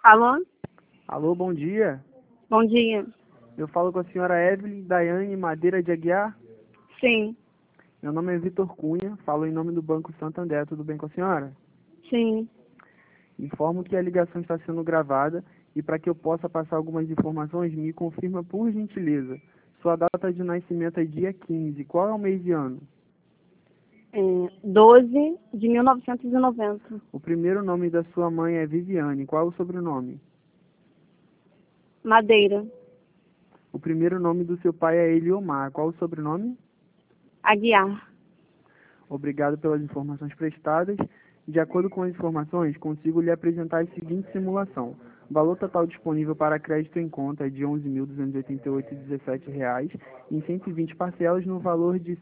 Alô? Alô, bom dia. Bom dia. Eu falo com a senhora Evelyn Daiane Madeira de Aguiar. Sim, Meu nome é Vitor Cunha, falo em nome do Banco Santander. Tudo bem com a senhora? sim. Informo que a ligação está sendo gravada e para que eu possa passar algumas informações, me confirma por gentileza. Sua data de nascimento é dia 15. Qual é o mês e ano? 12 de 1990. O primeiro nome da sua mãe é Viviane. Qual é o sobrenome? Madeira. O primeiro nome do seu pai é Eliomar. Qual o sobrenome? Aguiar. Obrigado pelas informações prestadas. De acordo com as informações, consigo lhe apresentar a seguinte simulação. O valor total disponível para crédito em conta é de R$ 11.288,17 em 120 parcelas no valor de R$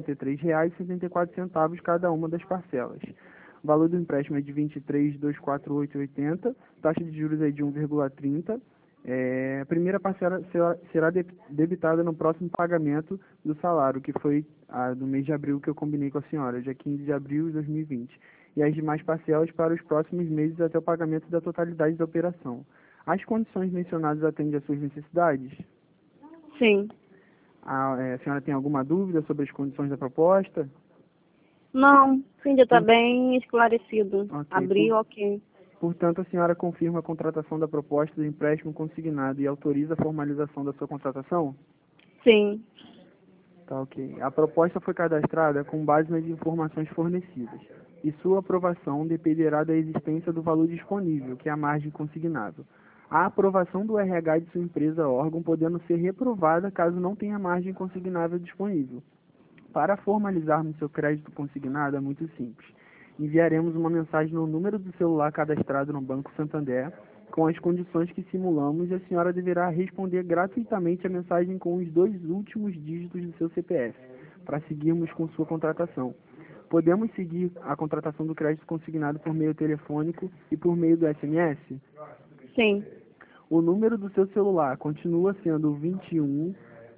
193,74 cada uma das parcelas. O valor do empréstimo é de R$ 23.248,80, taxa de juros é de 1,30. A primeira parcela será debitada no próximo pagamento do salário, que foi do mês de abril que eu combinei com a senhora, dia 15 de abril de 2020. E as demais parcelas para os próximos meses até o pagamento da totalidade da operação. As condições mencionadas atendem às suas necessidades? Sim. A senhora tem alguma dúvida sobre as condições da proposta? Não, sim, já está bem esclarecido. Ok. Abril, ok. Portanto, a senhora confirma a contratação da proposta do empréstimo consignado e autoriza a formalização da sua contratação? Sim. Tá, ok. A proposta foi cadastrada com base nas informações fornecidas, e sua aprovação dependerá da existência do valor disponível, que é a margem consignável. A aprovação do RH de sua empresa ou órgão podendo ser reprovada caso não tenha margem consignável disponível. Para formalizarmos seu crédito consignado é muito simples. Enviaremos uma mensagem no número do celular cadastrado no Banco Santander, com as condições que simulamos, e a senhora deverá responder gratuitamente a mensagem com os 2 últimos dígitos do seu CPF, para seguirmos com sua contratação. Podemos seguir a contratação do crédito consignado por meio telefônico e por meio do SMS? Sim. O número do seu celular continua sendo 21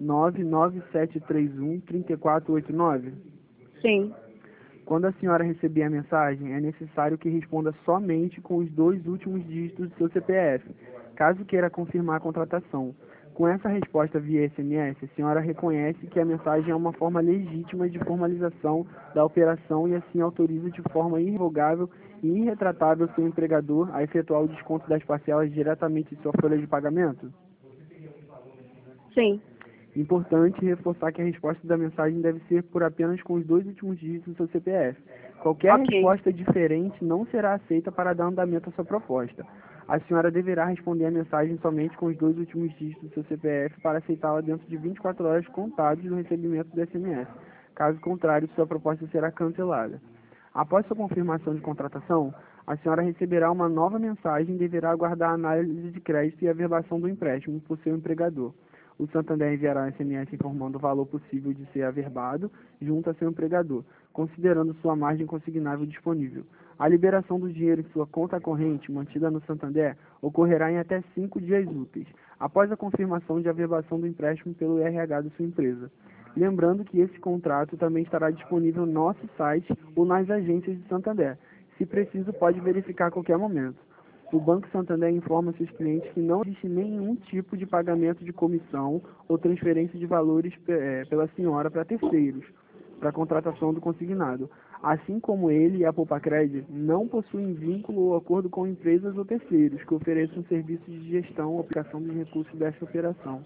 99731 3489? Sim. Quando a senhora receber a mensagem, é necessário que responda somente com os 2 últimos dígitos do seu CPF, caso queira confirmar a contratação. Com essa resposta via SMS, a senhora reconhece que a mensagem é uma forma legítima de formalização da operação e assim autoriza de forma irrevogável e irretratável seu empregador a efetuar o desconto das parcelas diretamente em sua folha de pagamento? Sim. Importante reforçar que a resposta da mensagem deve ser por apenas com os 2 últimos dígitos do seu CPF. Qualquer Ok. resposta diferente não será aceita para dar andamento à sua proposta. A senhora deverá responder a mensagem somente com os 2 últimos dígitos do seu CPF para aceitá-la dentro de 24 horas contadas do recebimento do SMS. Caso contrário, sua proposta será cancelada. Após sua confirmação de contratação, a senhora receberá uma nova mensagem e deverá aguardar a análise de crédito e a averbação do empréstimo por seu empregador. O Santander enviará um SMS informando o valor possível de ser averbado junto a seu empregador, considerando sua margem consignável disponível. A liberação do dinheiro em sua conta corrente, mantida no Santander, ocorrerá em até 5 dias úteis, após a confirmação de averbação do empréstimo pelo RH da sua empresa. Lembrando que esse contrato também estará disponível no nosso site ou nas agências de Santander. Se preciso, pode verificar a qualquer momento. O Banco Santander informa seus clientes que não existe nenhum tipo de pagamento de comissão ou transferência de valores pela senhora para terceiros, para a contratação do consignado. Assim como ele e a Poupacred não possuem vínculo ou acordo com empresas ou terceiros que ofereçam serviços de gestão ou aplicação dos recursos desta operação.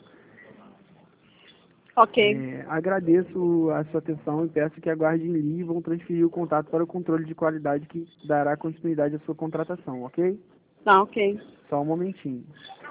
Ok. Agradeço a sua atenção e peço que aguarde em linha e vão transferir o contato para o controle de qualidade que dará continuidade à sua contratação, ok? Tá, ok. Só um momentinho.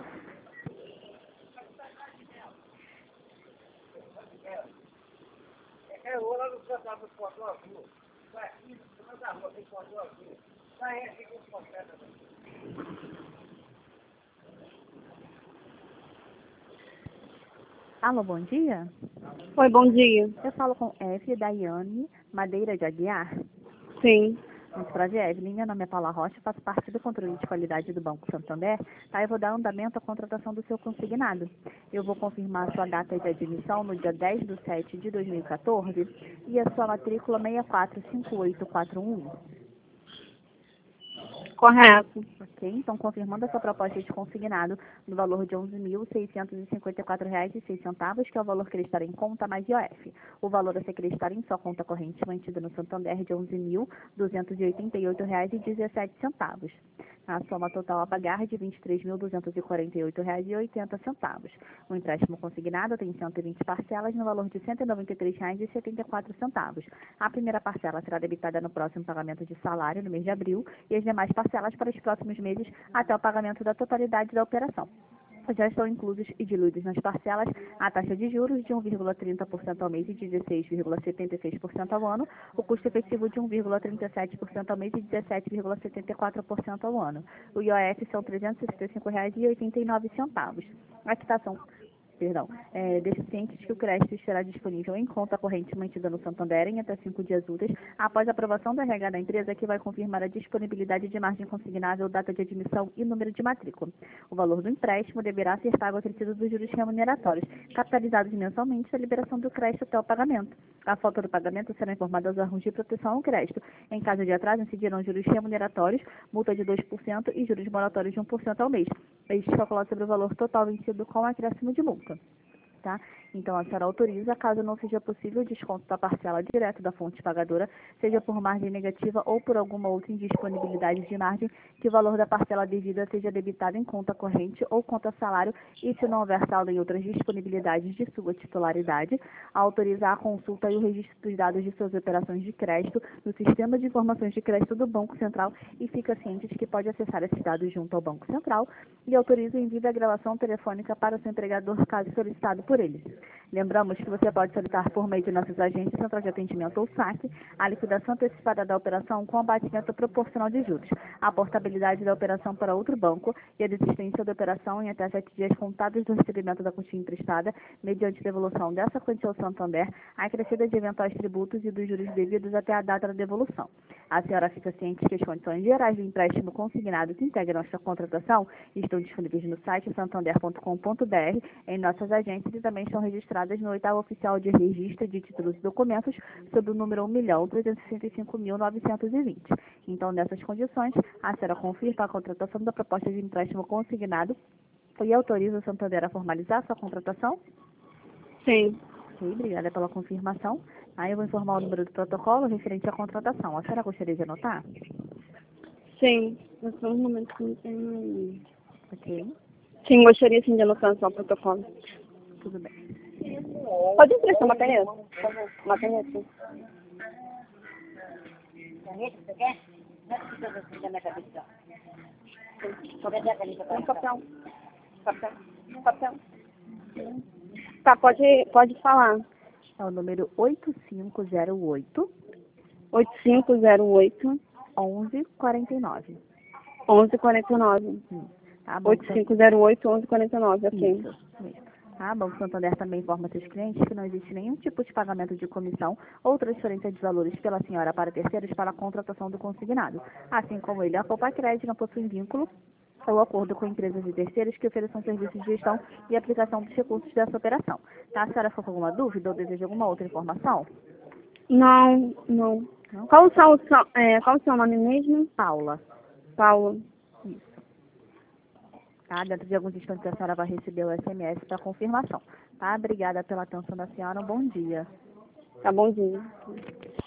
Alô, bom dia. Oi, bom dia. Eu falo com F. Daiane Madeira de Aguiar. Sim. Muito prazer, Evelyn. Meu nome é Paula Rocha, faço parte do controle de qualidade do Banco Santander. Tá, eu vou dar andamento à contratação do seu consignado. Eu vou confirmar a sua data de admissão no dia 10/7/2014 e a sua matrícula 645841. Correto. Ok, então confirmando a sua proposta de consignado no valor de R$ 11.654,06, que é o valor creditário em conta mais IOF. O valor a ser creditário em sua conta corrente mantida no Santander de R$ 11.288,17. A soma total a pagar de R$ 23.248,80. O empréstimo consignado tem 120 parcelas no valor de R$ 193,74. A primeira parcela será debitada no próximo pagamento de salário, no mês de abril, e as demais parcelas para os próximos meses até o pagamento da totalidade da operação. Já estão inclusos e diluídos nas parcelas a taxa de juros de 1,30% ao mês e de 16,76% ao ano, o custo efetivo de 1,37% ao mês e 17,74% ao ano. O IOF são R$ 365,89. A quitação deixe cientes que o crédito estará disponível em conta corrente mantida no Santander em até 5 dias úteis, após a aprovação do RH da empresa, que vai confirmar a disponibilidade de margem consignável, data de admissão e número de matrícula. O valor do empréstimo deverá ser pago acrescido dos juros remuneratórios, capitalizados mensalmente da liberação do crédito até o pagamento. A falta do pagamento será informada aos órgãos de proteção ao crédito. Em caso de atraso, incidirão juros remuneratórios, multa de 2% e juros moratórios de 1% ao mês. Este calculado sobre o valor total vencido com acréscimo de multa. Tá? Então, a senhora autoriza, caso não seja possível o desconto da parcela direto da fonte pagadora, seja por margem negativa ou por alguma outra indisponibilidade de margem, que o valor da parcela devida seja debitado em conta corrente ou conta salário, e se não houver saldo em outras disponibilidades de sua titularidade, autoriza a consulta e o registro dos dados de suas operações de crédito no Sistema de Informações de Crédito do Banco Central, e fica ciente de que pode acessar esses dados junto ao Banco Central, e autoriza o envio da gravação telefônica para o seu empregador, caso solicitado por ele. Lembramos que você pode solicitar por meio de nossas agências, Central de Atendimento ou SAC, a liquidação antecipada da operação com abatimento proporcional de juros, a portabilidade da operação para outro banco e a desistência da operação em até 7 dias contados do recebimento da quantia emprestada, mediante devolução dessa quantia ao Santander, acrescida de eventuais tributos e dos juros devidos até a data da devolução. A senhora fica ciente que as condições gerais do empréstimo consignado que integram esta contratação estão disponíveis no site santander.com.br, em nossas agências, e também estão registradas no 8º Oficial de Registro de Títulos e Documentos, sob o número 1.365.920. Então, nessas condições, a senhora confirma a contratação da proposta de empréstimo consignado e autoriza o Santander a formalizar sua contratação? Sim. Ok, obrigada pela confirmação. Aí eu vou informar o número do protocolo referente à contratação. A senhora gostaria de anotar? Sim. Mas só um momento que não tem... Ok, Sim, gostaria sim de anotar só o protocolo. tudo bem. Pode emprestar uma caneta? Por favor. Uma caneta. Um papel. Papel. Papel. Tá, pode falar. É o número 8508 8508 1149. 1149. Tá bom? 8508 1149, ok. Isso mesmo. Tá? Banco Santander também informa seus clientes que não existe nenhum tipo de pagamento de comissão ou transferência de valores pela senhora para terceiros para a contratação do consignado. Assim como ele, a Poupa Crédito não possui vínculo ou acordo com empresas e terceiros que ofereçam serviços de gestão e aplicação dos recursos dessa operação. Tá? A senhora ficou com alguma dúvida ou deseja alguma outra informação? Não, não. Não? Qual o seu nome mesmo? Paula. Paula. Isso. Tá? Dentro de alguns instantes a senhora vai receber o SMS para confirmação. Tá? Obrigada pela atenção da senhora. Um bom dia. Tá bonzinho.